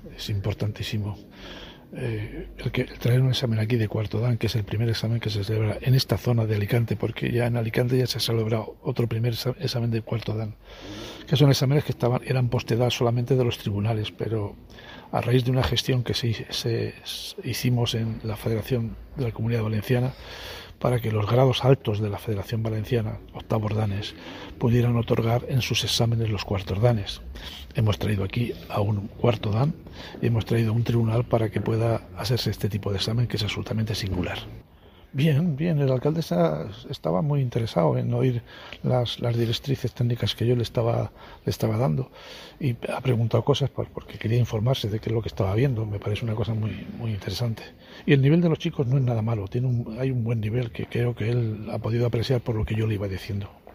es importantísimo. El traer un examen aquí de cuarto dan, que es el primer examen que se celebra en esta zona de Alicante, porque ya en Alicante ya se ha celebrado otro primer examen de cuarto dan, que son exámenes que eran postedad solamente de los tribunales, pero a raíz de una gestión que hicimos en la Federación de la Comunidad Valenciana para que los grados altos de la Federación Valenciana, octavos danes, pudieran otorgar en sus exámenes los cuartos danes. Hemos traído aquí a un cuarto dan y hemos traído a un tribunal para que pueda hacerse este tipo de examen, que es absolutamente singular. Bien, bien, el alcalde estaba muy interesado en oír las directrices técnicas que yo le estaba dando, y ha preguntado cosas porque quería informarse de qué es lo que estaba viendo. Me parece una cosa muy, muy interesante. Y el nivel de los chicos no es nada malo, hay un buen nivel que creo que él ha podido apreciar por lo que yo le iba diciendo.